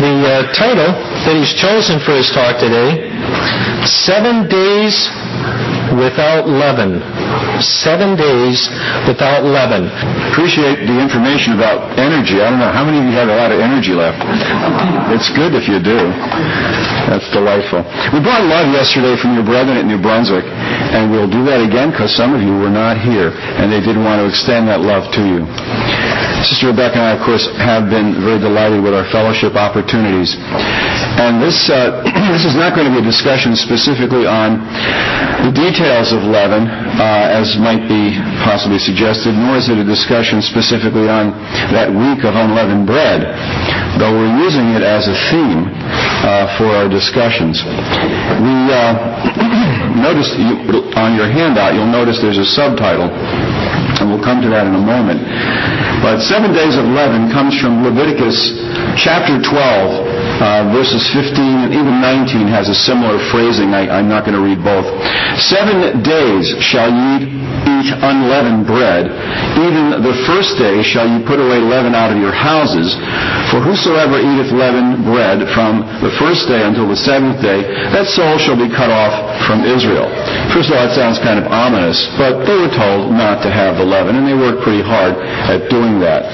The title that he's chosen for his talk today, 7 Days Without Leaven. 7 days without leaven. Appreciate the information about energy. I don't know, how many of you have a lot of energy left? It's good if you do. That's delightful. We brought love yesterday from your brethren at New Brunswick, and we'll do that again because some of you were not here, and they did want to extend that love to you. Sister Rebecca and I, of course, have been very delighted with our fellowship opportunities. And this is not going to be a discussion specifically on the details of leaven, as might be possibly suggested, nor is it a discussion specifically on that week of unleavened bread, though we're using it as a theme for our discussions. We noticed on your handout, you'll notice there's a subtitle, and we'll come to that in a moment. But 7 days of leaven comes from Leviticus chapter 12, verses 15 and even 19 has a similar phrasing. I'm not going to read both. 7 days shall ye eat unleavened bread. Even the first day shall ye put away leaven out of your houses. For whosoever eateth leavened bread from the first day until the 7th day, that soul shall be cut off from Israel. First of all, that sounds kind of ominous, but they were told not to have the leaven, and they worked pretty hard at doing that.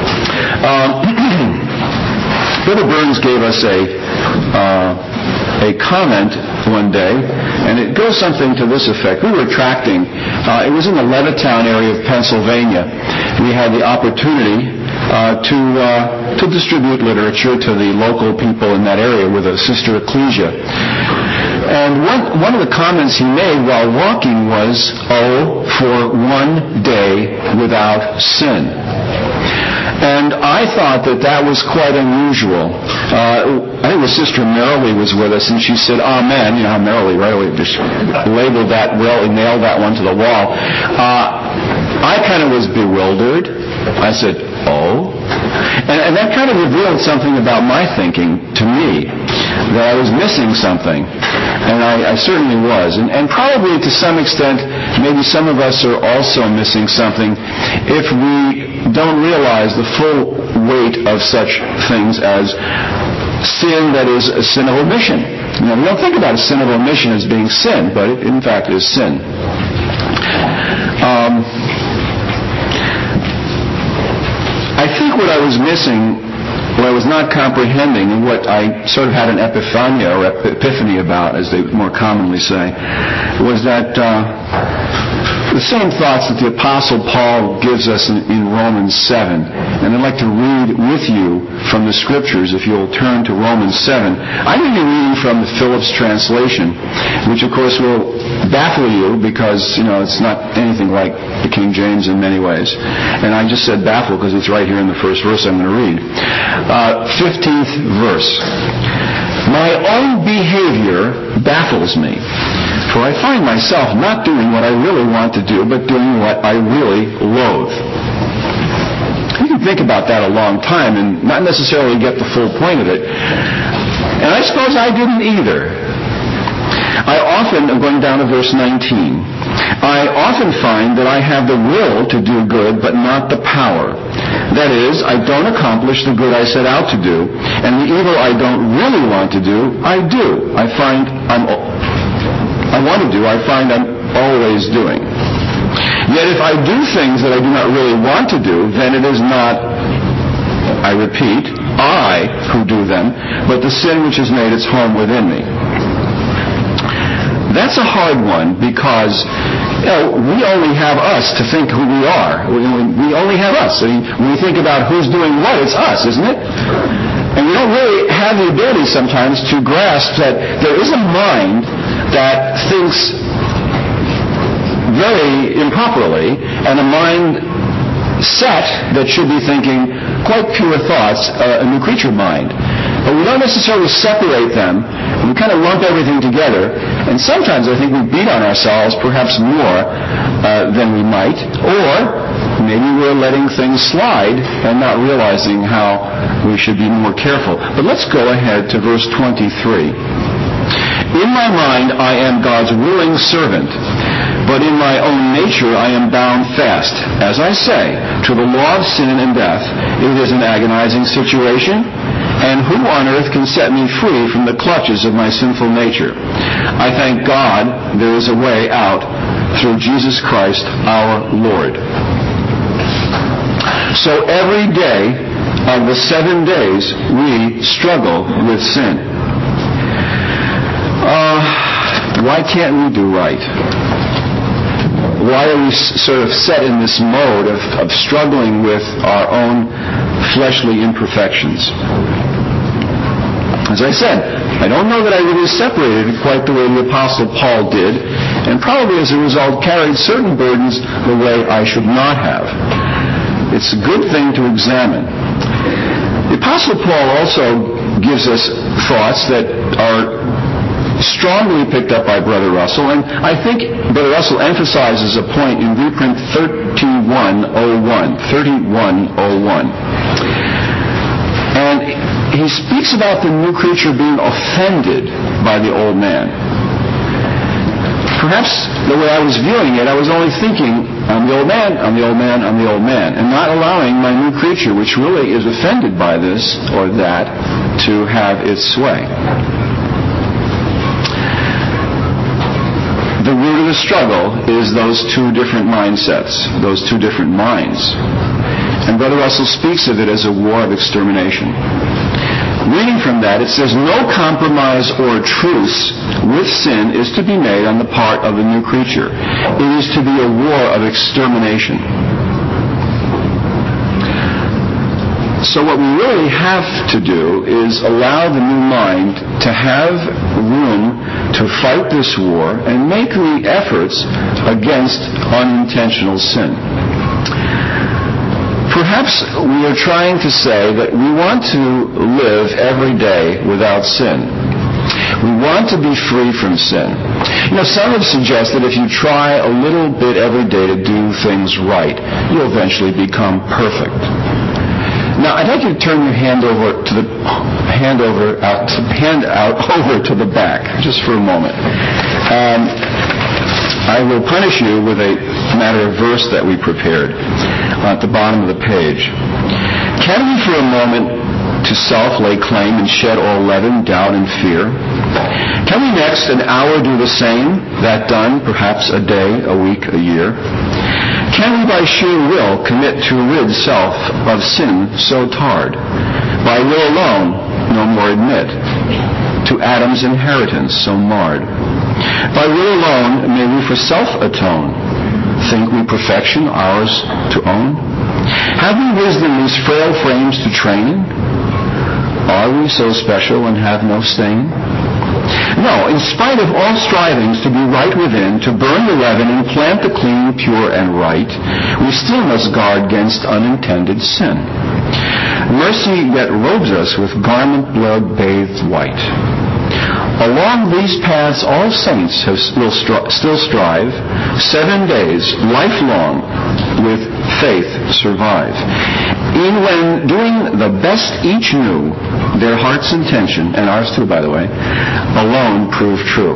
Brother Burns gave us a comment one day, and it goes something to this effect. We were tracting, it was in the Levittown area of Pennsylvania. We had the opportunity to distribute literature to the local people in that area with a sister ecclesia. And one of the comments he made while walking was, "Oh, for 1 day without sin." And I thought that was quite unusual. I think the Sister Merrily was with us, and she said, "Amen." You know how Merrily right away just labeled that, really nailed that one to the wall. I kind of was bewildered. I said, "Oh?" And that kind of revealed something about my thinking to me, that I was missing something. And I certainly was. And probably to some extent, maybe some of us are also missing something if we don't realize the full weight of such things as sin that is a sin of omission. You know, we don't think about a sin of omission as being sin, but it in fact is sin. I think what I was missing, what I was not comprehending, and what I sort of had an epiphania or epiphany about, as they more commonly say, was that the same thoughts that the Apostle Paul gives us in Romans 7. And I'd like to read with you from the Scriptures, if you'll turn to Romans 7. I'm going to be reading from the Phillips translation, which of course will baffle you because, you know, it's not anything like the King James in many ways. And I just said baffle because it's right here in the first verse I'm going to read. 15th verse. My own behavior baffles me, for I find myself not doing what I really want to do, but doing what I really loathe. You can think about that a long time and not necessarily get the full point of it. And I suppose I didn't either. I'm going down to verse 19. I often find that I have the will to do good, but not the power. That is, I don't accomplish the good I set out to do, and the evil I don't really want to do, I do. I find I'm always doing. Yet if I do things that I do not really want to do, then it is not, I repeat, I who do them, but the sin which has made its home within me. That's a hard one because, you know, we only have us to think who we are. We only have us. I mean, when we think about who's doing what, it's us, isn't it? And we don't really have the ability sometimes to grasp that there is a mind that thinks very improperly and a mind set that should be thinking quite pure thoughts, a new creature mind. But we don't necessarily separate them. We kind of lump everything together. And sometimes I think we beat on ourselves perhaps more than we might. Or maybe we're letting things slide and not realizing how we should be more careful. But let's go ahead to verse 23. In my mind I am God's willing servant, but in my own nature I am bound fast. As I say, to the law of sin and death, it is an agonizing situation. And who on earth can set me free from the clutches of my sinful nature? I thank God there is a way out through Jesus Christ our Lord. So every day of the 7 days we struggle with sin. Why can't we do right? Why are we sort of set in this mode of struggling with our own fleshly imperfections? As I said, I don't know that I really separated quite the way the Apostle Paul did, and probably as a result carried certain burdens the way I should not have. It's a good thing to examine. The Apostle Paul also gives us thoughts that are strongly picked up by Brother Russell, and I think Brother Russell emphasizes a point in reprint 3101. And he speaks about the new creature being offended by the old man. Perhaps the way I was viewing it, I was only thinking, I'm the old man, I'm the old man, I'm the old man, and not allowing my new creature, which really is offended by this or that, to have its sway. The root of the struggle is those two different mindsets, those two different minds. And Brother Russell speaks of it as a war of extermination. Reading from that, it says, no compromise or truce with sin is to be made on the part of the new creature. It is to be a war of extermination. So what we really have to do is allow the new mind to have room to fight this war and make the efforts against unintentional sin. Perhaps we are trying to say that we want to live every day without sin. We want to be free from sin. Some have suggested if you try a little bit every day to do things right, you'll eventually become perfect. Now, I'd like you to turn your hand out over to the back, just for a moment. I will punish you with a matter of verse that we prepared at the bottom of the page. Can we for a moment to self lay claim and shed all leaven, doubt, and fear? Can we next an hour do the same, that done, perhaps a day, a week, a year? Can we by sheer will commit to rid self of sin so tarred? By will alone no more admit to Adam's inheritance so marred. By will alone may we for self atone. Think we perfection ours to own? Have we wisdom these frail frames to train? Are we so special and have no stain? No, in spite of all strivings to be right within, to burn the leaven and plant the clean, pure, and right, we still must guard against unintended sin. Mercy yet robes us with garment blood-bathed white. Along these paths all saints will still strive, 7 days, lifelong, with faith survive. Even when doing the best each knew, their heart's intention, and ours too, by the way, alone proved true.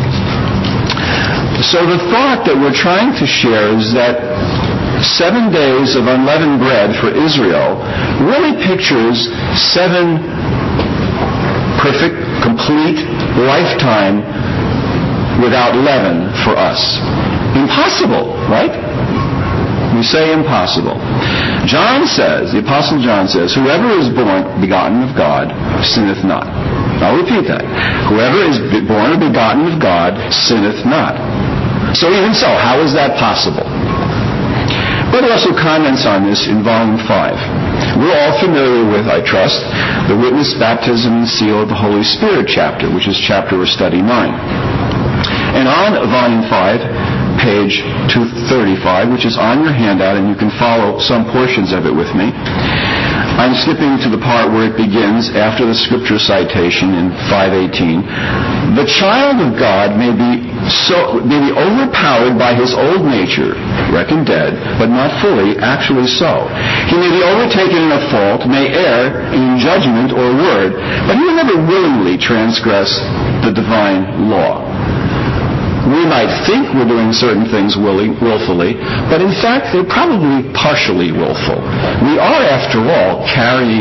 So the thought that we're trying to share is that 7 days of unleavened bread for Israel really pictures 7 perfect, complete lifetime without leaven for us. Impossible, right? We say impossible. John says, the Apostle John says, whoever is born begotten of God sinneth not. I'll repeat that. Whoever is born or begotten of God sinneth not. So even so, how is that possible? Brother Russell comments on this in Volume 5. We're all familiar with, I trust, the witness, baptism, and seal of the Holy Spirit chapter, which is chapter or study 9. And on Volume 5, page 235, which is on your handout, and you can follow some portions of it with me, I'm skipping to the part where it begins after the scripture citation in 5:18. The child of God may be overpowered by his old nature, reckoned dead, but not fully, actually so. He may be overtaken in a fault, may err in judgment or word, but he will never willingly transgress the divine law. We might think we're doing certain things willfully, but in fact they're probably partially willful. We are, after all, carrying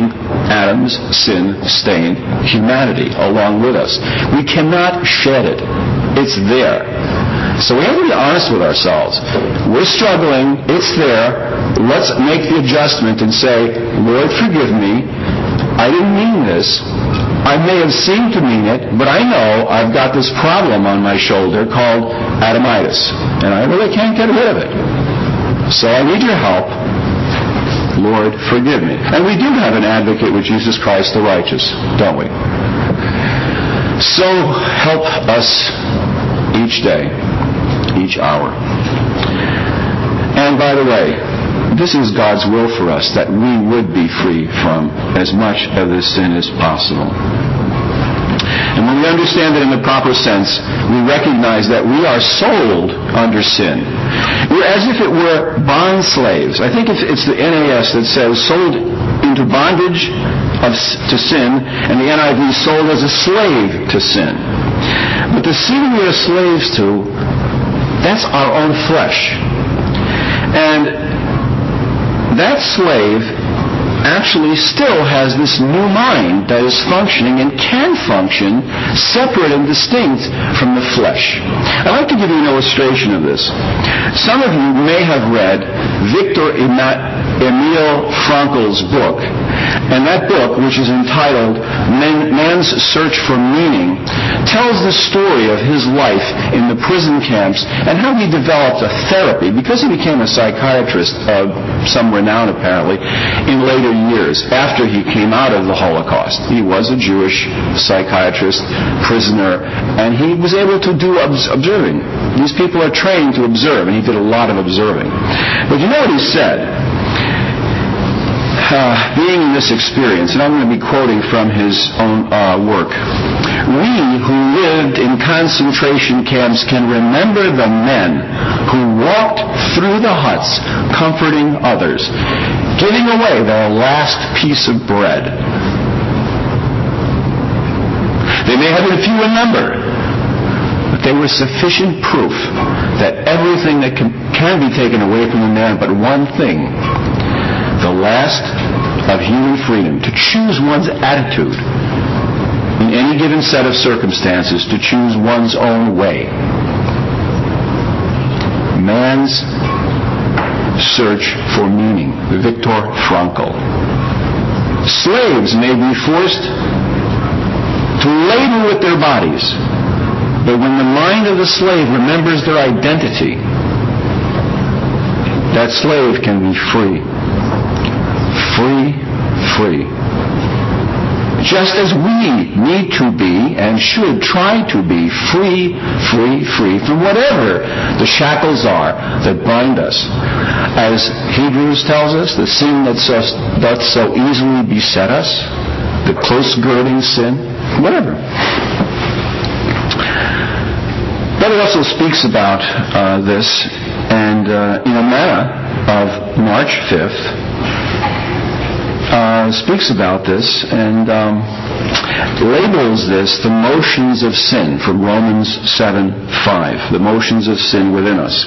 Adam's sin-stained humanity along with us. We cannot shed it. It's there. So we have to be honest with ourselves. We're struggling. It's there. Let's make the adjustment and say, Lord, forgive me. I didn't mean this. I may have seemed to mean it, but I know I've got this problem on my shoulder called Adamitis, and I really can't get rid of it. So I need your help. Lord, forgive me. And we do have an advocate with Jesus Christ the righteous, don't we? So help us each day, each hour. And by the way, this is God's will for us, that we would be free from as much of this sin as possible. And when we understand it in the proper sense, we recognize that we are sold under sin. We're as if it were bond slaves. I think it's the NAS that says sold into bondage to sin, and the NIV sold as a slave to sin. But the sin we are slaves to, that's our own flesh. And that slave actually still has this new mind that is functioning and can function separate and distinct from the flesh. I'd like to give you an illustration of this. Some of you may have read Viktor Emil Frankl's book, and that book, which is entitled Man's Search for Meaning, tells the story of his life in the prison camps and how he developed a therapy, because he became a psychiatrist of some renown apparently in later years after he came out of the Holocaust. He was a Jewish psychiatrist, prisoner, and he was able to do observing. These people are trained to observe, and he did a lot of observing. But you know what he said? Being in this experience, and I'm going to be quoting from his own work. We who lived in concentration camps can remember the men who walked through the huts comforting others, giving away their last piece of bread. They may have been few in number, but they were sufficient proof that everything that can be taken away from the man but one thing, the last of human freedom, to choose one's attitude in any given set of circumstances, to choose one's own way. Man's search for meaning. Viktor Frankl. Slaves may be forced to labor with their bodies, but when the mind of the slave remembers their identity, that slave can be free. Free. Just as we need to be and should try to be free from whatever the shackles are that bind us. As Hebrews tells us, the sin that doth so easily beset us, the close-girding sin, whatever. But it also speaks about this, and in a manna of March 5th, speaks about this and labels this the motions of sin from Romans 7:5, the motions of sin within us.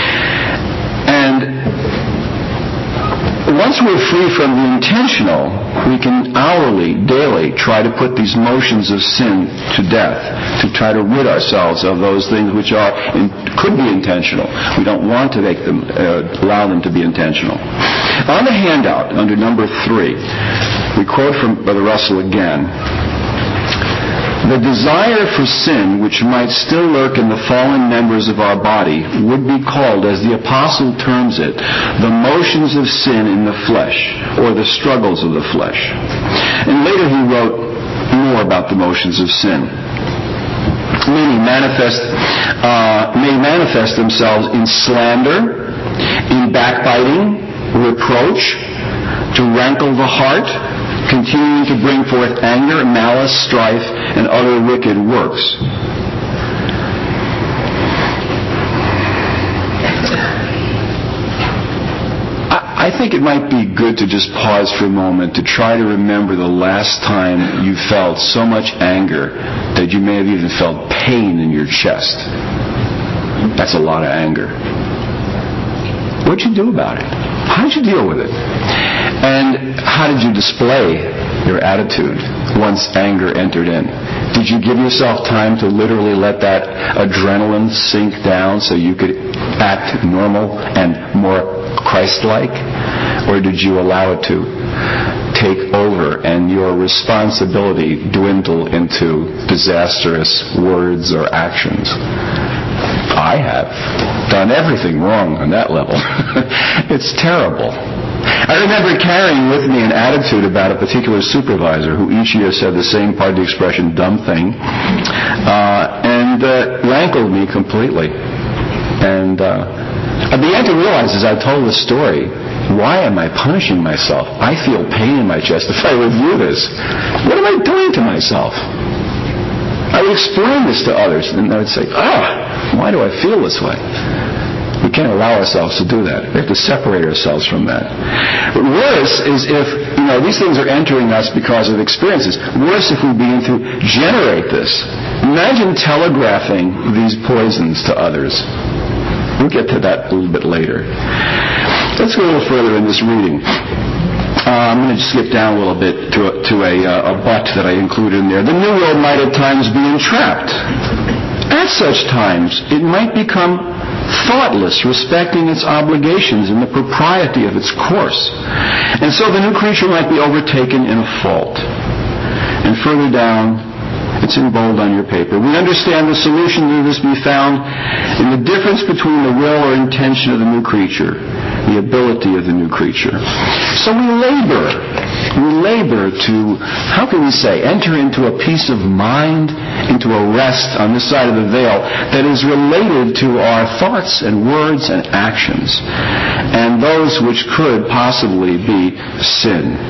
And once we're free from the intentional, we can hourly, daily try to put these motions of sin to death, to try to rid ourselves of those things which could be intentional. We don't want to make them, allow them to be intentional. On the handout, under number 3, we quote from Brother Russell again. The desire for sin, which might still lurk in the fallen members of our body, would be called, as the Apostle terms it, the motions of sin in the flesh, or the struggles of the flesh. And later he wrote more about the motions of sin. Many may manifest themselves in slander, in backbiting, reproach, to rankle the heart, continuing to bring forth anger, malice, strife, and other wicked works. I think it might be good to just pause for a moment to try to remember the last time you felt so much anger that you may have even felt pain in your chest. That's a lot of anger. What'd you do about it? How did you deal with it? And how did you display your attitude, once anger entered in? Did you give yourself time to literally let that adrenaline sink down so you could act normal and more Christ-like? Or did you allow it to take over and your responsibility dwindle into disastrous words or actions? I have done everything wrong on that level. It's terrible. I remember carrying with me an attitude about a particular supervisor who each year said the same, pardon the expression, dumb thing, and rankled me completely. And I began to realize as I told the story, why am I punishing myself? I feel pain in my chest if I review this. What am I doing to myself? I would explain this to others, and I would say, why do I feel this way? We can't allow ourselves to do that. We have to separate ourselves from that. But worse is if, these things are entering us because of experiences. Worse if we begin to generate this. Imagine telegraphing these poisons to others. We'll get to that a little bit later. Let's go a little further in this reading. I'm going to skip down a little bit to a but that I included in there. The New World might at times be entrapped. At such times, it might become thoughtless respecting its obligations and the propriety of its course. And so the new creature might be overtaken in a fault. And further down, it's in bold on your paper, we understand the solution to this be found in the difference between the will or intention of the new creature, the ability of the new creature. So we labor to, how can we say, enter into a peace of mind, into a rest on this side of the veil that is related to our thoughts and words and actions, and those which could possibly be sin.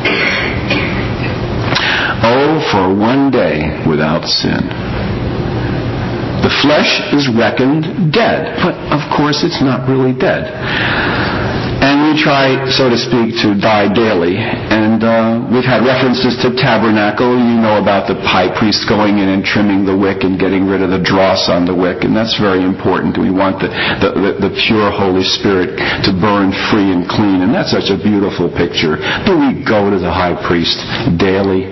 Oh, for one day without sin. The flesh is reckoned dead, but of course it's not really dead. And we try, so to speak, to die daily. And we've had references to tabernacle. You know about the high priest going in and trimming the wick and getting rid of the dross on the wick. And that's very important. We want the pure Holy Spirit to burn free and clean. And that's such a beautiful picture. Do we go to the high priest daily?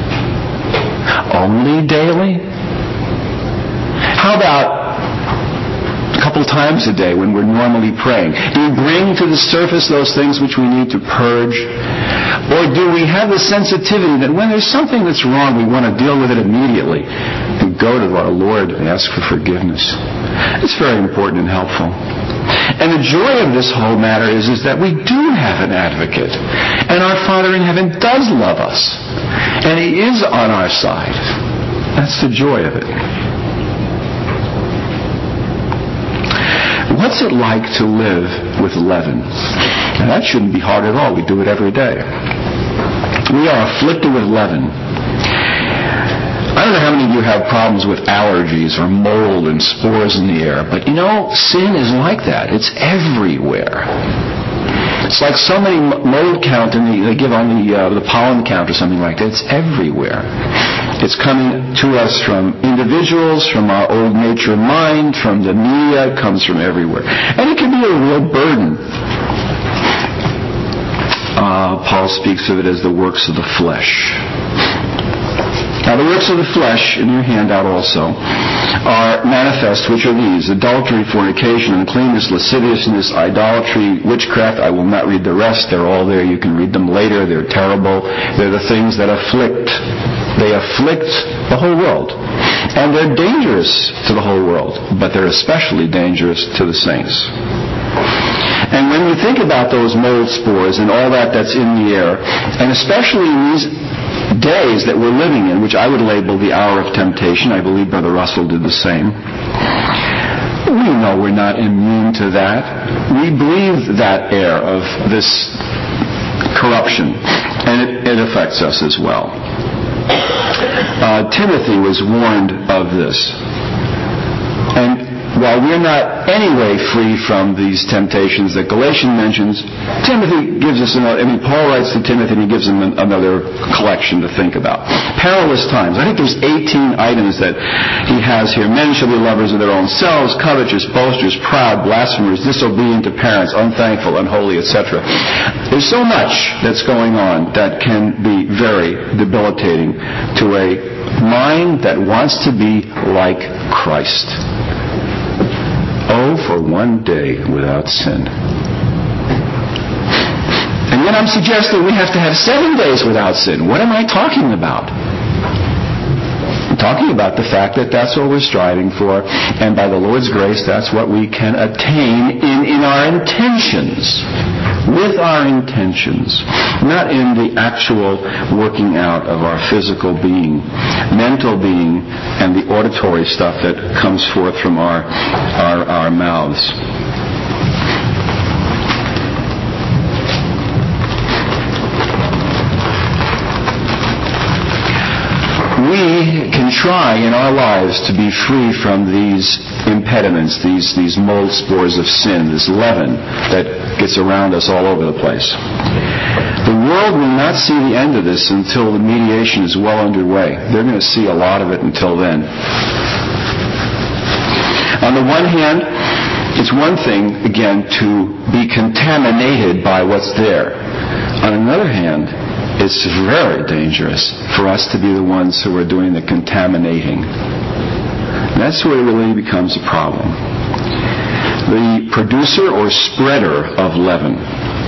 Only daily? How about a couple times a day when we're normally praying? Do we bring to the surface those things which we need to purge? Or do we have the sensitivity that when there's something that's wrong, we want to deal with it immediately and go to our Lord and ask for forgiveness? It's very important and helpful. And the joy of this whole matter is that we do have an advocate. And our Father in heaven does love us. And He is on our side. That's the joy of it. What's it like to live with leaven? And that shouldn't be hard at all. We do it every day. We are afflicted with leaven. I don't know how many of you have problems with allergies or mold and spores in the air, but sin is like that. It's everywhere. It's like so many mold count, and they give on the pollen count or something like that. It's everywhere. It's coming to us from individuals, from our old nature mind, from the media. It comes from everywhere. And it can be a real burden. Paul speaks of it as the works of the flesh. Now, the works of the flesh, in your handout also, are manifest, which are these: adultery, fornication, uncleanness, lasciviousness, idolatry, witchcraft. I will not read the rest. They're all there. You can read them later. They're terrible. They're the things that afflict. They afflict the whole world. And they're dangerous to the whole world, but they're especially dangerous to the saints. And when you think about those mold spores and all that's in the air, and especially in these days that we're living in, which I would label the hour of temptation. I believe Brother Russell did the same. We know we're not immune to that. We breathe that air of this corruption, and it affects us as well. Timothy was warned of this. And while we're not anyway free from these temptations that Galatians mentions, Timothy gives us Paul writes to Timothy and he gives him another collection to think about. Perilous times. I think there's 18 items that he has here. Men shall be lovers of their own selves, covetous, boasters, proud, blasphemers, disobedient to parents, unthankful, unholy, etc. There's so much that's going on that can be very debilitating to a mind that wants to be like Christ. Oh, for one day without sin. And yet I'm suggesting we have to have 7 days without sin. What am I talking about? I'm talking about the fact that that's what we're striving for, and by the Lord's grace, that's what we can attain in our intentions. With our intentions, not in the actual working out of our physical being, mental being, and the auditory stuff that comes forth from our mouths. We can try in our lives to be free from these impediments, these mold spores of sin, this leaven that gets around us all over the place. The world will not see the end of this until the mediation is well underway. They're going to see a lot of it until then. On the one hand, it's one thing, again, to be contaminated by what's there. On another hand, it's very dangerous for us to be the ones who are doing the contaminating. And that's where it really becomes a problem. The producer or spreader of leaven.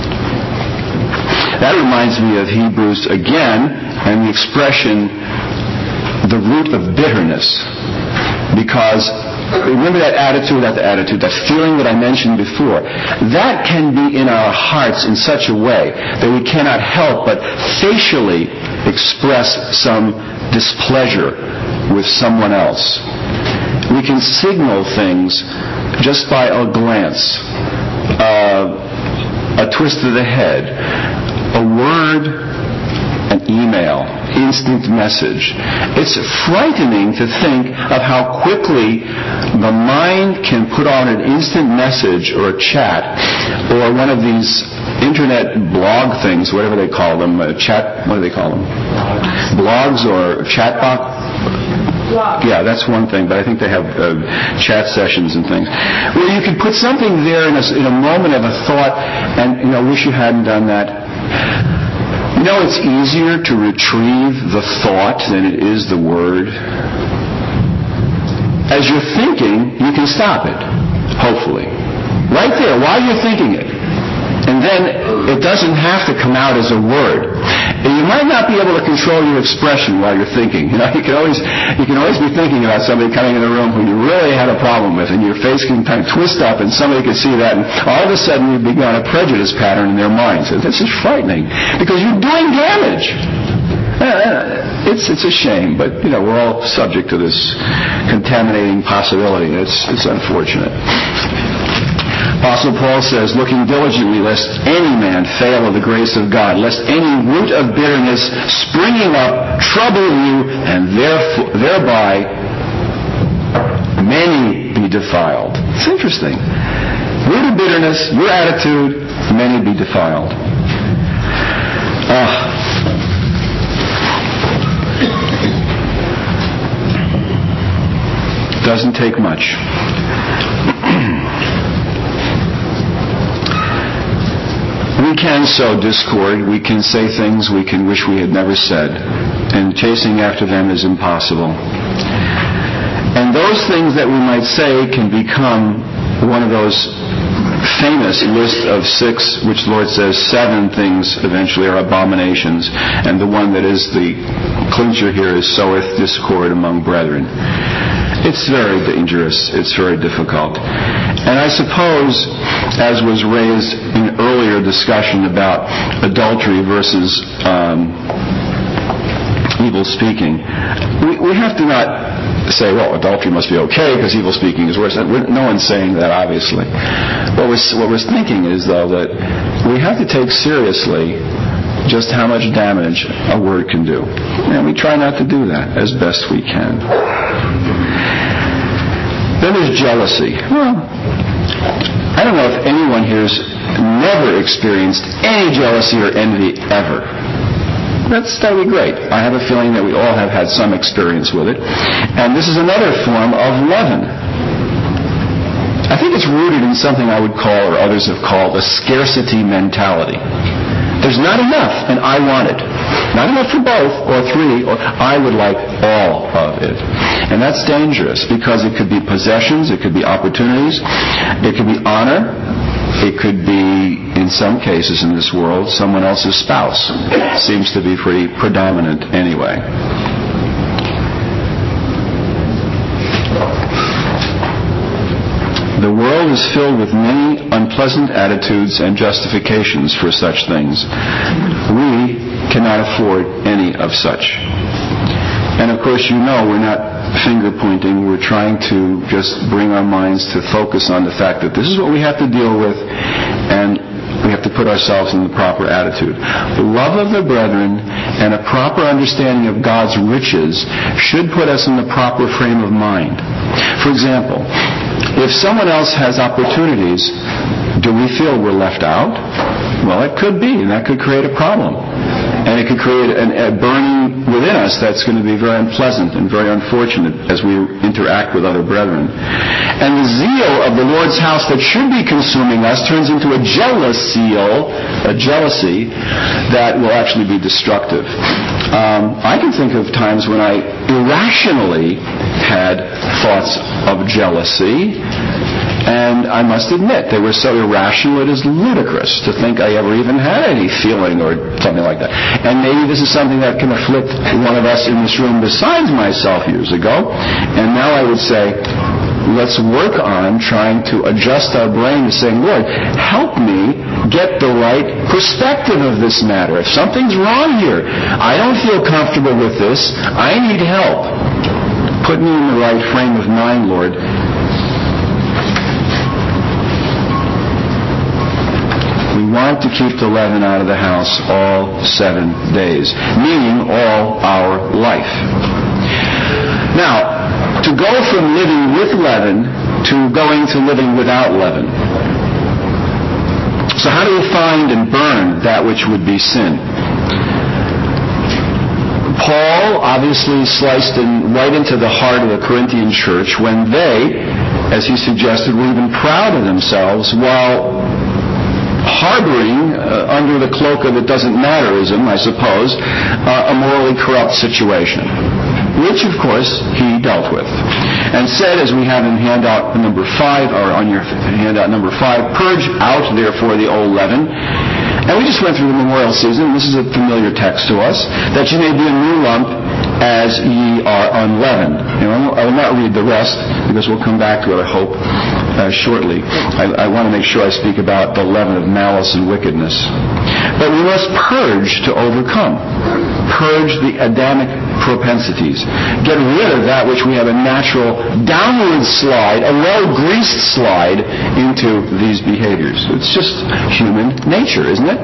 That reminds me of Hebrews again, and the expression, the root of bitterness. Because remember that attitude, that feeling that I mentioned before. That can be in our hearts in such a way that we cannot help but facially express some displeasure with someone else. We can signal things just by a glance, a twist of the head, a word, an email, instant message. It's frightening to think of how quickly the mind can put on an instant message or a chat or one of these internet blog things, whatever they call them, what do they call them? Blogs or chatbot? Yeah, that's one thing, but I think they have chat sessions and things. Where you can put something there in a moment of a thought and, wish you hadn't done that. It's easier to retrieve the thought than it is the word. As you're thinking, you can stop it, hopefully. Right there, while you're thinking it. And then it doesn't have to come out as a word. And you might not be able to control your expression while you're thinking. You can always be thinking about somebody coming in the room who you really had a problem with, and your face can kind of twist up, and somebody can see that, and all of a sudden you've begun a prejudice pattern in their minds. And this is frightening because you're doing damage. It's a shame, but we're all subject to this contaminating possibility. It's unfortunate. Apostle Paul says, looking diligently lest any man fail of the grace of God, lest any root of bitterness springing up trouble you, and thereby many be defiled. It's interesting. Root of bitterness, your attitude, many be defiled. Doesn't take much. We can sow discord, we can say things we can wish we had never said, and chasing after them is impossible. And those things that we might say can become one of those famous list of 6, which the Lord says 7 things eventually are abominations, and the one that is the clincher here is soweth discord among brethren. It's very dangerous. It's very difficult. And I suppose, as was raised in earlier discussion about adultery versus evil speaking, we have to not say, well, adultery must be okay because evil speaking is worse. No one's saying that, obviously. What we're thinking is, though, that we have to take seriously just how much damage a word can do. And we try not to do that as best we can. Then there's jealousy. Well, I don't know if anyone here has never experienced any jealousy or envy ever. That would be great. I have a feeling that we all have had some experience with it. And this is another form of leaven. I think it's rooted in something I would call, or others have called, a scarcity mentality. There's not enough, and I want it. Not enough for both, or three, or I would like all of it. And that's dangerous, because it could be possessions, it could be opportunities, it could be honor, it could be, in some cases in this world, someone else's spouse. Seems to be pretty predominant anyway. The world is filled with many unpleasant attitudes and justifications for such things. We cannot afford any of such. And of course, you know, we're not finger pointing. We're trying to just bring our minds to focus on the fact that this is what we have to deal with, and we have to put ourselves in the proper attitude. The love of the brethren and a proper understanding of God's riches should put us in the proper frame of mind. For example, if someone else has opportunities, do we feel we're left out? Well, it could be, and that could create a problem. And it could create a burning within us that's going to be very unpleasant and very unfortunate as we interact with other brethren. And the zeal of the Lord's house that should be consuming us turns into a jealousy that will actually be destructive. I can think of times when I irrationally had thoughts of jealousy, and I must admit, they were so irrational it is ludicrous to think I ever even had any feeling or something like that. And maybe this is something that can afflict one of us in this room besides myself years ago. And now I would say, let's work on trying to adjust our brain to saying, Lord, help me get the right perspective of this matter. If something's wrong here, I don't feel comfortable with this, I need help. Put me in the right frame of mind, Lord. We want to keep the leaven out of the house all 7 days, meaning all our life. Now, to go from living with leaven to going to living without leaven. So how do we find and burn that which would be sin? Paul obviously sliced right into the heart of the Corinthian church when they, as he suggested, were even proud of themselves while harboring under the cloak of it doesn't matterism, I suppose, a morally corrupt situation, which of course he dealt with, and said, as we have in handout number 5, or on your handout number 5, purge out therefore the old leaven. And we just went through the memorial season, and this is a familiar text to us, that you may be a new lump as ye are unleavened. I will not read the rest, because we'll come back to it, I hope, shortly. I want to make sure I speak about the leaven of malice and wickedness. But we must purge to overcome. Purge the Adamic propensities. Get rid of that which we have a natural downward slide, a well-greased slide into these behaviors. It's just human nature, isn't it?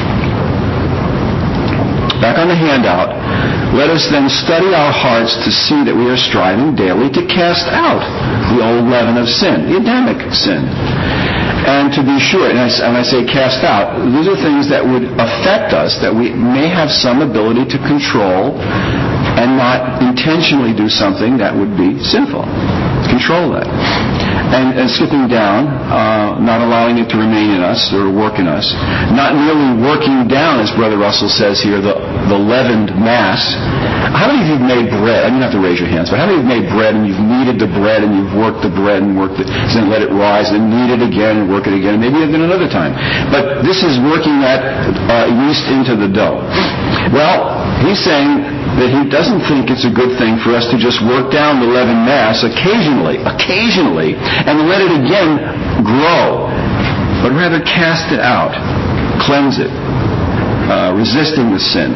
Back on the handout, let us then study our hearts to see that we are striving daily to cast out the old leaven of sin, the Adamic sin. And to be sure, and I say cast out, these are things that would affect us, that we may have some ability to control and not intentionally do something that would be sinful. Control that. And skipping down, not allowing it to remain in us or work in us. Not merely working down, as Brother Russell says here, the leavened mass. How many of you have made bread? I don't have to raise your hands, but how many of you have made bread and you've kneaded the bread and you've worked the bread and worked it, then let it rise and knead it again and work it again, maybe even another time. But this is working that yeast into the dough. Well, he's saying that he doesn't think it's a good thing for us to just work down the leavened mass occasionally, and let it again grow, but rather cast it out, cleanse it, resisting the sin.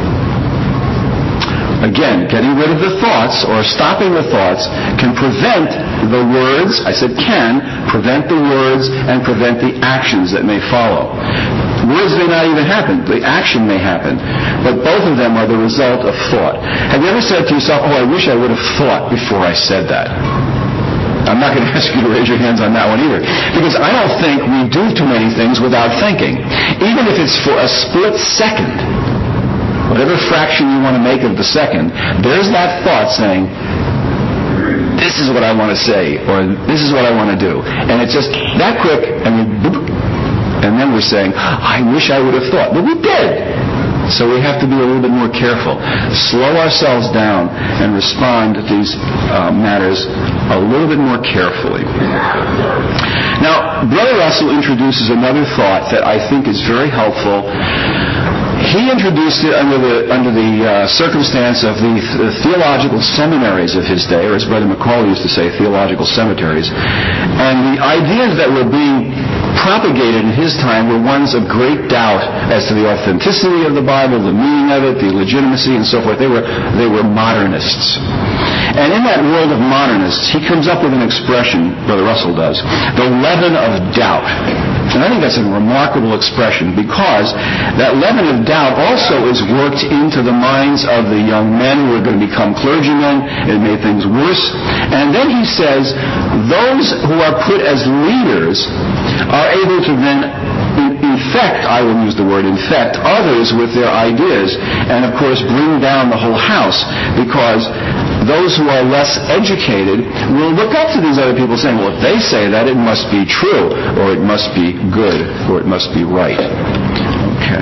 Again, getting rid of the thoughts or stopping the thoughts can prevent the words, I said can, prevent the words and prevent the actions that may follow. Words may not even happen. The action may happen. But both of them are the result of thought. Have you ever said to yourself, oh, I wish I would have thought before I said that? I'm not going to ask you to raise your hands on that one either. Because I don't think we do too many things without thinking. Even if it's for a split second, whatever fraction you want to make of the second, there's that thought saying, this is what I want to say, or this is what I want to do. And it's just that quick, and then we're saying, I wish I would have thought. But we did. So we have to be a little bit more careful. Slow ourselves down and respond to these matters a little bit more carefully. Now, Brother Russell introduces another thought that I think is very helpful. He introduced it under the circumstance of the theological seminaries of his day, or as Brother McCauley used to say, theological cemeteries. And the ideas that were being propagated in his time were ones of great doubt as to the authenticity of the Bible, the meaning of it, the legitimacy, and so forth. They were modernists. And in that world of modernists, he comes up with an expression, Brother Russell does, the leaven of doubt. And I think that's a remarkable expression, because that leaven of doubt also is worked into the minds of the young men who are going to become clergymen. It made things worse. And then he says, those who are put as leaders are able to then infect, I will use the word infect, others with their ideas, and of course bring down the whole house, because those who are less educated will look up to these other people saying, well, if they say that, it must be true, or it must be good, or it must be right. Okay.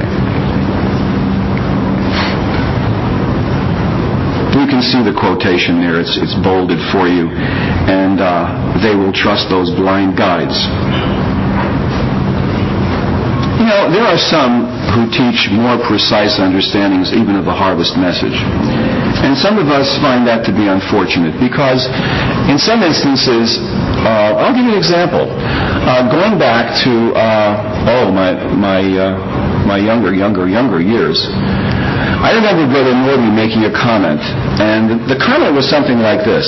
You can see the quotation there. It's bolded for you. And they will trust those blind guides. You know, there are some who teach more precise understandings even of the harvest message. And some of us find that to be unfortunate, because in some instances, I'll give you an example. Going back to my younger years, I remember Brother Norby making a comment, and the comment was something like this.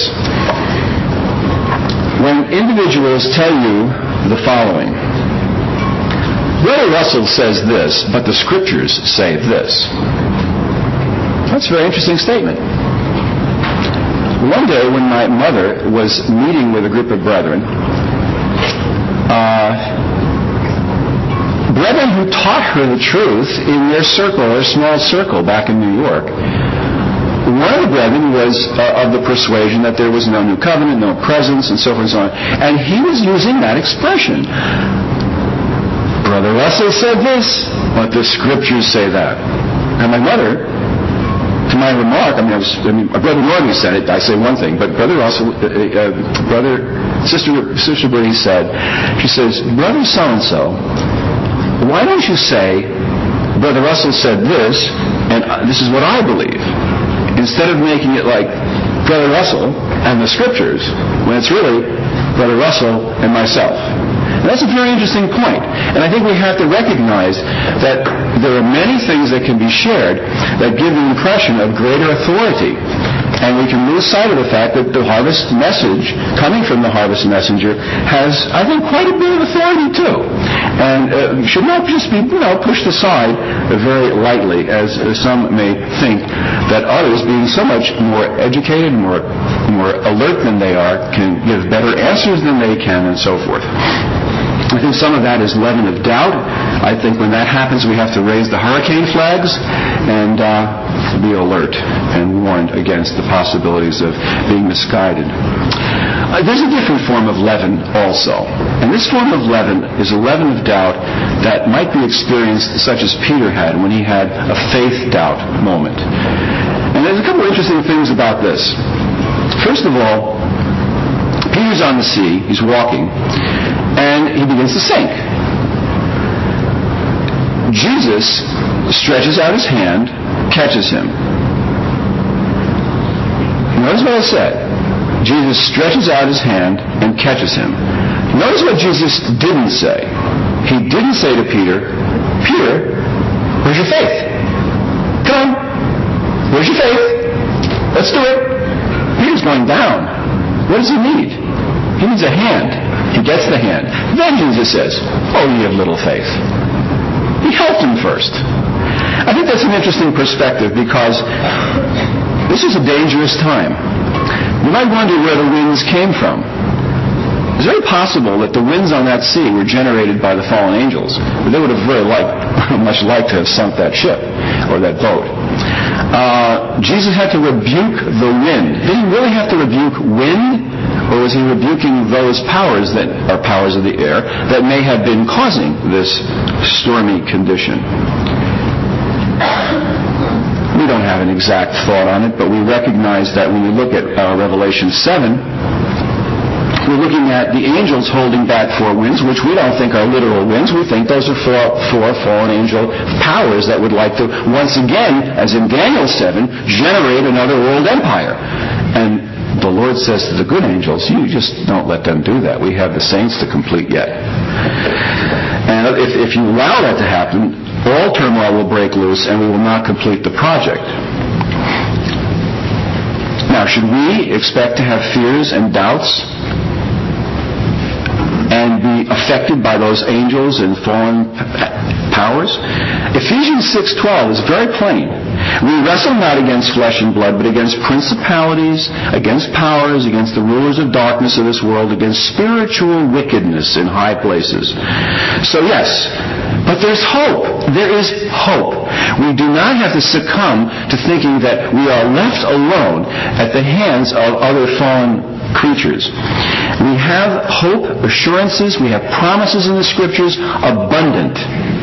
When individuals tell you the following, Brother Russell says this, but the Scriptures say this. That's a very interesting statement. One day when my mother was meeting with a group of brethren, brethren who taught her the truth in their circle, their small circle back in New York, one of the brethren was of the persuasion that there was no new covenant, no presence, and so forth and so on. And he was using that expression. Brother Russell said this, but the Scriptures say that. And my mother, to my remark, Brother Norby said it, I say one thing, but Brother Russell, Sister Bertie said, she says, Brother so-and-so, why don't you say, Brother Russell said this, and this is what I believe, instead of making it like Brother Russell and the Scriptures, when it's really Brother Russell and myself. And that's a very interesting point. And I think we have to recognize that there are many things that can be shared that give the impression of greater authority. And we can lose sight of the fact that the harvest message, coming from the harvest messenger, has, I think, quite a bit of authority too. And should not just be, pushed aside very lightly, as some may think that others, being so much more educated, more alert than they are, can give better answers than they can, and so forth. I think some of that is leaven of doubt. I think when that happens, we have to raise the hurricane flags and be alert and warned against the possibilities of being misguided. There's a different form of leaven also. And this form of leaven is a leaven of doubt that might be experienced such as Peter had when he had a faith doubt moment. And there's a couple of interesting things about this. First of all, Peter's on the sea, he's walking, and he begins to sink. Jesus stretches out his hand, catches him. Notice what I said. Jesus stretches out his hand and catches him. Notice what Jesus didn't say. He didn't say to Peter, Peter, where's your faith? Come on. Where's your faith? Let's do it. Peter's going down. What does he need? He needs a hand. He gets the hand. Then Jesus says, oh, ye of little faith. He helped him first. I think that's an interesting perspective, because this is a dangerous time. You might wonder where the winds came from. It's very possible that the winds on that sea were generated by the fallen angels. But they would have very much liked to have sunk that ship or that boat. Jesus had to rebuke the wind. Did he really have to rebuke wind? Or was he rebuking those powers that are powers of the air that may have been causing this stormy condition? We don't have an exact thought on it, but we recognize that when we look at Revelation 7, we're looking at the angels holding back four winds, which we don't think are literal winds. We think those are four fallen angel powers that would like to, once again, as in Daniel 7, generate another world empire. And the Lord says to the good angels, you just don't let them do that. We have the saints to complete yet. And if you allow that to happen, all turmoil will break loose and we will not complete the project. Now, should we expect to have fears and doubts and be affected by those angels and fallen powers? Ephesians 6:12 is very plain. We wrestle not against flesh and blood, but against principalities, against powers, against the rulers of darkness of this world, against spiritual wickedness in high places. So yes, but there's hope. There is hope. We do not have to succumb to thinking that we are left alone at the hands of other fallen creatures. We have hope, assurances, we have promises in the Scriptures, abundant.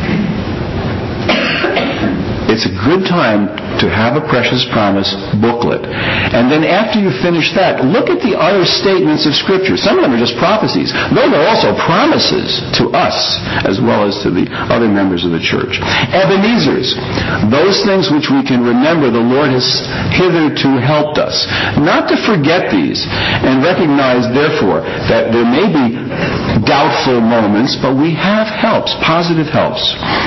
It's a good time to have a precious promise booklet. And then after you finish that, look at the other statements of Scripture. Some of them are just prophecies. Those are also promises to us as well as to the other members of the church. Ebenezer's, those things which we can remember the Lord has hitherto helped us. Not to forget these and recognize, therefore, that there may be doubtful moments, but we have helps, positive helps.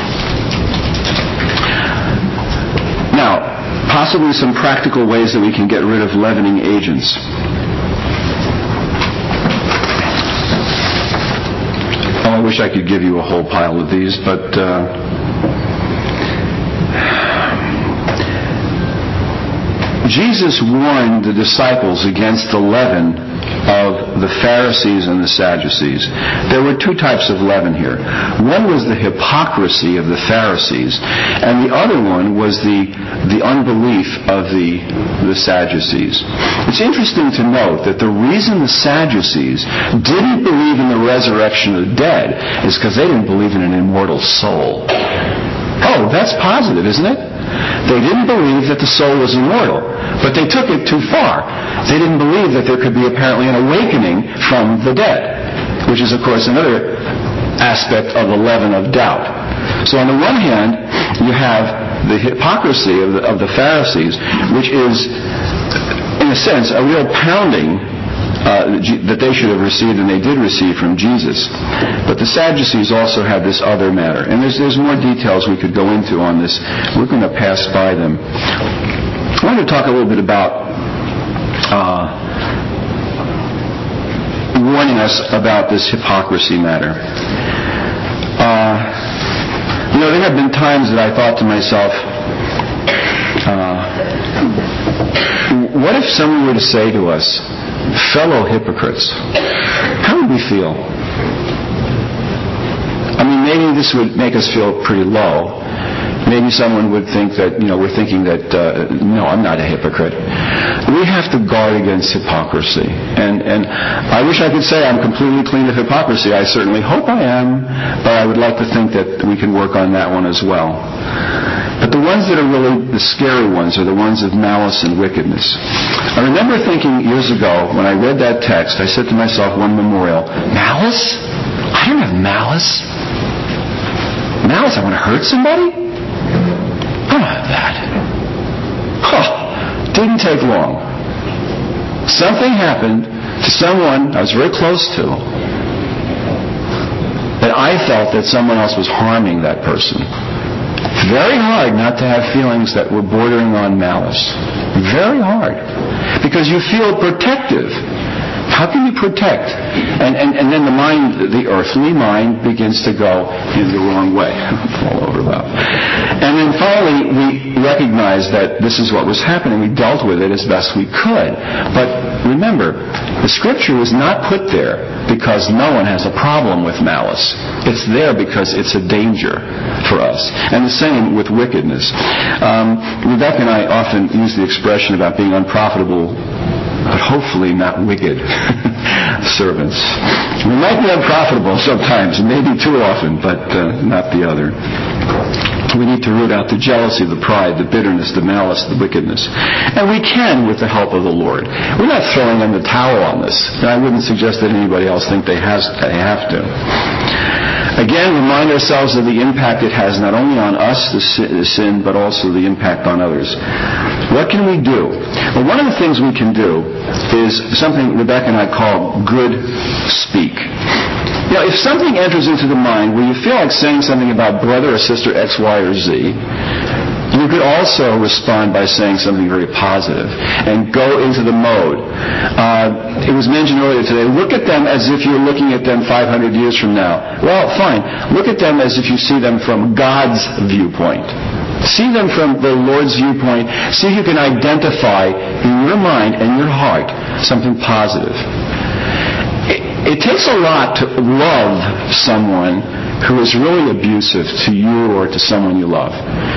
Now, possibly some practical ways that we can get rid of leavening agents. Oh, I wish I could give you a whole pile of these, but Jesus warned the disciples against the leaven of the Pharisees and the Sadducees. There were two types of leaven here. One was the hypocrisy of the Pharisees, and the other one was the unbelief of the Sadducees. It's interesting to note that the reason the Sadducees didn't believe in the resurrection of the dead is because they didn't believe in an immortal soul. Oh, that's positive, isn't it? They didn't believe that the soul was immortal, but they took it too far. They didn't believe that there could be apparently an awakening from the dead, which is, of course, another aspect of the leaven of doubt. So on the one hand, you have the hypocrisy of the Pharisees, which is, in a sense, a real pounding that they should have received and they did receive from Jesus. But the Sadducees also had this other matter. And there's more details we could go into on this. We're going to pass by them. I want to talk a little bit about warning us about this hypocrisy matter. There have been times that I thought to myself, what if someone were to say to us, fellow hypocrites, how would we feel? I mean, maybe this would make us feel pretty low. Maybe someone would think that, we're thinking that, no, I'm not a hypocrite. We have to guard against hypocrisy. And I wish I could say I'm completely clean of hypocrisy. I certainly hope I am, but I would like to think that we can work on that one as well. But the ones that are really the scary ones are the ones of malice and wickedness. I remember thinking years ago when I read that text, I said to myself one memorial, malice? I don't have malice. Malice? I want to hurt somebody? I don't have that. Didn't take long. Something happened to someone I was very close to that I felt that someone else was harming that person. Very hard not to have feelings that were bordering on malice. Very hard. Because you feel protective. How can you protect? And then the earthly mind begins to go in the wrong way. Fall over about. And then finally, we recognized that this is what was happening. We dealt with it as best we could. But remember, the Scripture was not put there because no one has a problem with malice. It's there because it's a danger for us. And the same with wickedness. Rebecca and I often use the expression about being unprofitable, but hopefully not wicked servants. We might be unprofitable sometimes, maybe too often, but not the other. We need to root out the jealousy, the pride, the bitterness, the malice, the wickedness. And we can with the help of the Lord. We're not throwing in the towel on this. And I wouldn't suggest that anybody else think they have to. Again, remind ourselves of the impact it has not only on us, the sin, but also the impact on others. What can we do? Well, one of the things we can do is something Rebecca and I call good speak. You know, if something enters into the mind where you feel like saying something about brother or sister X, Y, or Z, you could also respond by saying something very positive and go into the mode. It was mentioned earlier today, look at them as if you're looking at them 500 years from now. Well, fine. Look at them as if you see them from God's viewpoint. See them from the Lord's viewpoint. See if you can identify in your mind and your heart something positive. It takes a lot to love someone who is really abusive to you or to someone you love.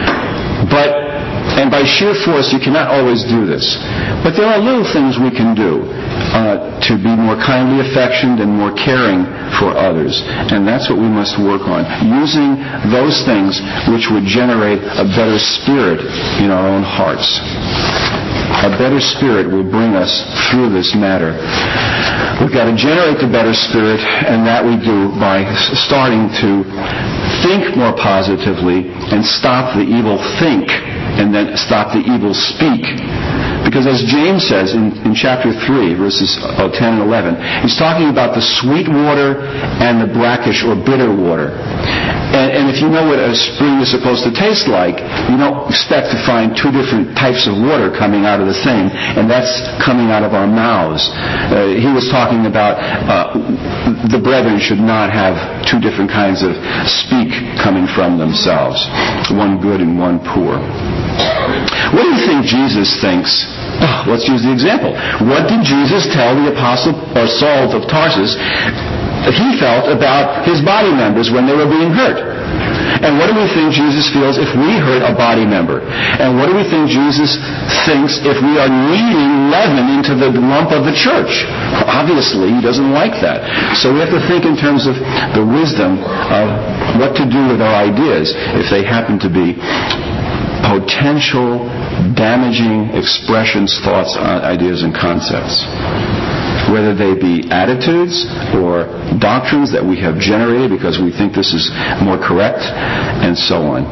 And by sheer force, you cannot always do this. But there are little things we can do to be more kindly affectionate and more caring for others. And that's what we must work on, using those things which would generate a better spirit in our own hearts. A better spirit will bring us through this matter. We've got to generate the better spirit, and that we do by starting to think more positively and stop the evil think, and then stop the evil speak. Because as James says in chapter 3, verses 10 and 11, he's talking about the sweet water and the brackish or bitter water. And if you know what a spring is supposed to taste like, you don't expect to find two different types of water coming out of the same, and that's coming out of our mouths. He was talking about the brethren should not have two different kinds of speak coming from themselves, one good and one poor. What do you think Jesus thinks? Let's use the example. What did Jesus tell the apostle or Saul of Tarsus he felt about his body members when they were being hurt? And what do we think Jesus feels if we hurt a body member? And what do we think Jesus thinks if we are kneading leaven into the lump of the church? Obviously, he doesn't like that. So we have to think in terms of the wisdom of what to do with our ideas if they happen to be potential damaging expressions, thoughts, ideas, and concepts. Whether they be attitudes or doctrines that we have generated because we think this is more correct, and so on.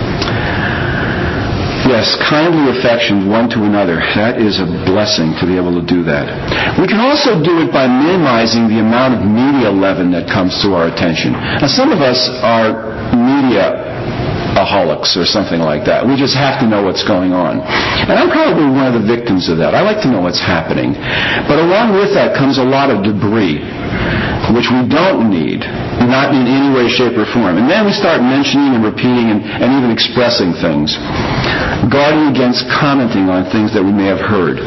Yes, kindly affection one to another. That is a blessing to be able to do that. We can also do it by minimizing the amount of media leaven that comes to our attention. Now, some of us are media-aholics or something like that. We just have to know what's going on. And I'm probably one of the victims of that. I like to know what's happening. But along with that comes a lot of debris, which we don't need, not in any way, shape, or form. And then we start mentioning and repeating and even expressing things, guarding against commenting on things that we may have heard.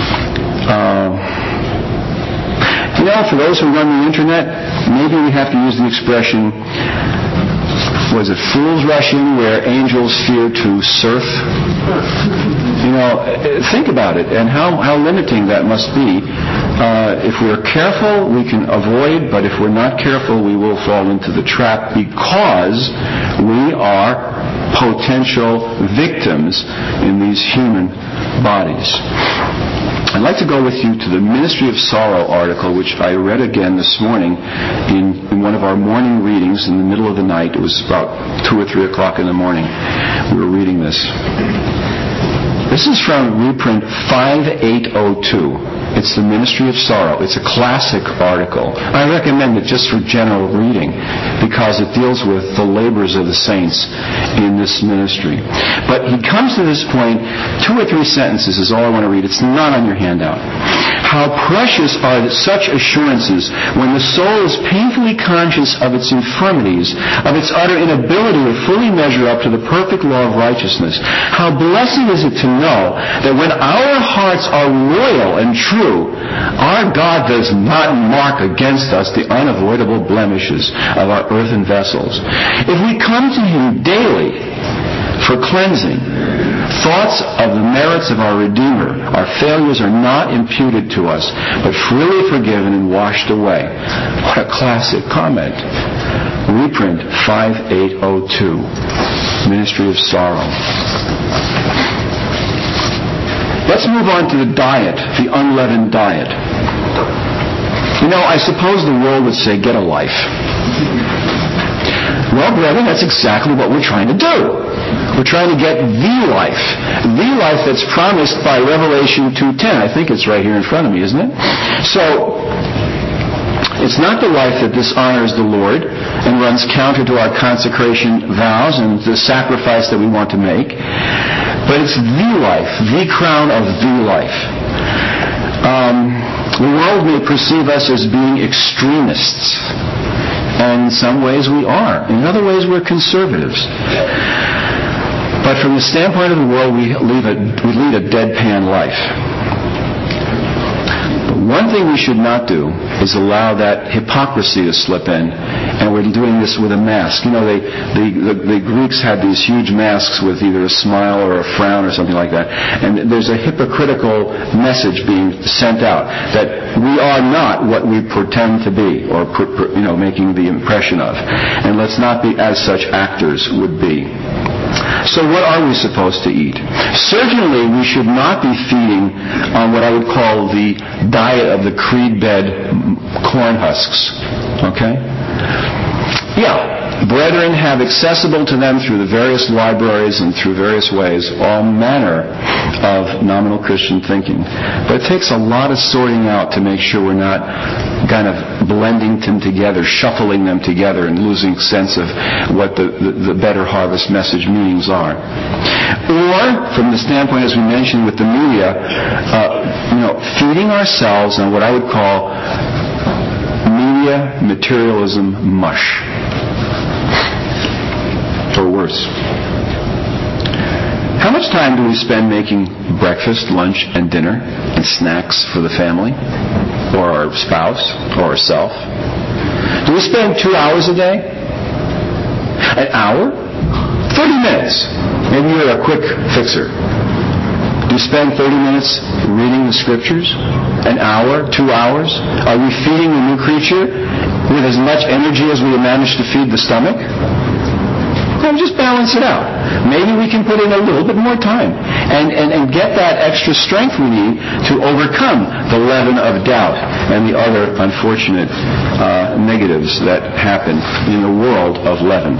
For those who run the internet, maybe we have to use the expression, was it fools rush in where angels fear to surf? Think about it and how limiting that must be. If we're careful, we can avoid, but if we're not careful, we will fall into the trap because we are potential victims in these human bodies. I'd like to go with you to the Ministry of Sorrow article, which I read again this morning in one of our morning readings in the middle of the night. It was about 2 or 3 o'clock in the morning. We were reading this. This is from reprint 5802. It's The Ministry of Sorrow. It's a classic article. I recommend it just for general reading because it deals with the labors of the saints in this ministry. But he comes to this point, 2 or 3 sentences is all I want to read. It's not on your handout. How precious are such assurances when the soul is painfully conscious of its infirmities, of its utter inability to fully measure up to the perfect law of righteousness. How blessed is it to know that when our hearts are loyal and true, our God does not mark against us the unavoidable blemishes of our earthen vessels. If we come to Him daily for cleansing, thoughts of the merits of our Redeemer, our failures are not imputed to us, but freely forgiven and washed away. What a classic comment. Reprint 5802, Ministry of Sorrow. Let's move on to the diet, the unleavened diet. I suppose the world would say, get a life. Well, brethren, that's exactly what we're trying to do. We're trying to get the life that's promised by Revelation 2:10. I think it's right here in front of me, isn't it? So, it's not the life that dishonors the Lord and runs counter to our consecration vows and the sacrifice that we want to make, but it's the life, the crown of the life. The world may perceive us as being extremists, and in some ways we are. In other ways we're conservatives. But from the standpoint of the world, we lead a deadpan life. But one thing we should not do is allow that hypocrisy to slip in, and we're doing this with a mask. The Greeks had these huge masks with either a smile or a frown or something like that, and there's a hypocritical message being sent out that we are not what we pretend to be, or making the impression of, and let's not be as such actors would be. So what are we supposed to eat? Certainly we should not be feeding on what I would call the diet of the creed-bed corn husks. Okay? Yeah. Brethren have accessible to them through the various libraries and through various ways all manner of nominal Christian thinking. But it takes a lot of sorting out to make sure we're not kind of blending them together, shuffling them together, and losing sense of what the better harvest message meanings are. Or, from the standpoint, as we mentioned with the media, feeding ourselves on what I would call media materialism mush. Or worse. How much time do we spend making breakfast, lunch, and dinner and snacks for the family or our spouse or ourselves? Do we spend 2 hours a day? An hour? 30 minutes. Maybe you're a quick fixer. Do you spend 30 minutes reading the scriptures? An hour? 2 hours? Are we feeding the new creature with as much energy as we manage to feed the stomach? Just balance it out. Maybe we can put in a little bit more time and get that extra strength we need to overcome the leaven of doubt and the other unfortunate negatives that happen in the world of leaven.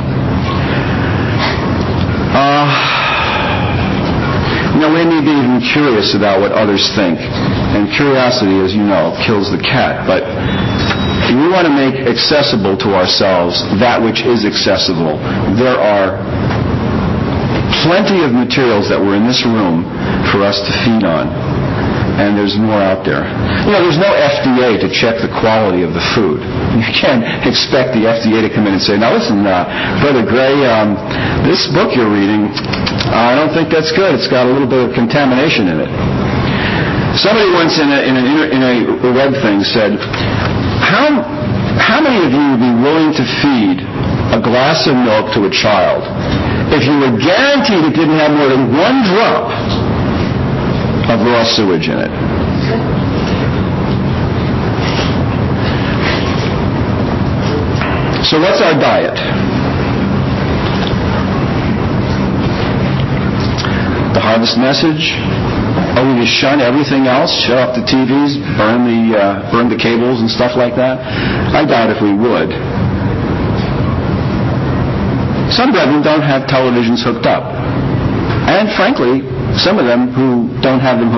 We may be even curious about what others think. And curiosity, as you know, kills the cat. But we want to make accessible to ourselves that which is accessible. There are plenty of materials that were in this room for us to feed on. And there's more out there. There's no FDA to check the quality of the food. You can't expect the FDA to come in and say, now listen, Brother Gray, this book you're reading, I don't think that's good. It's got a little bit of contamination in it. Somebody once in a web thing said, how many of you would be willing to feed a glass of milk to a child if you were guaranteed it didn't have more than 1 drop of raw sewage in it? So what's our diet? The harvest message? Are we to shun everything else? Shut off the TVs? Burn the cables and stuff like that? I doubt if we would. Some brethren don't have televisions hooked up. And frankly, some of them who don't have them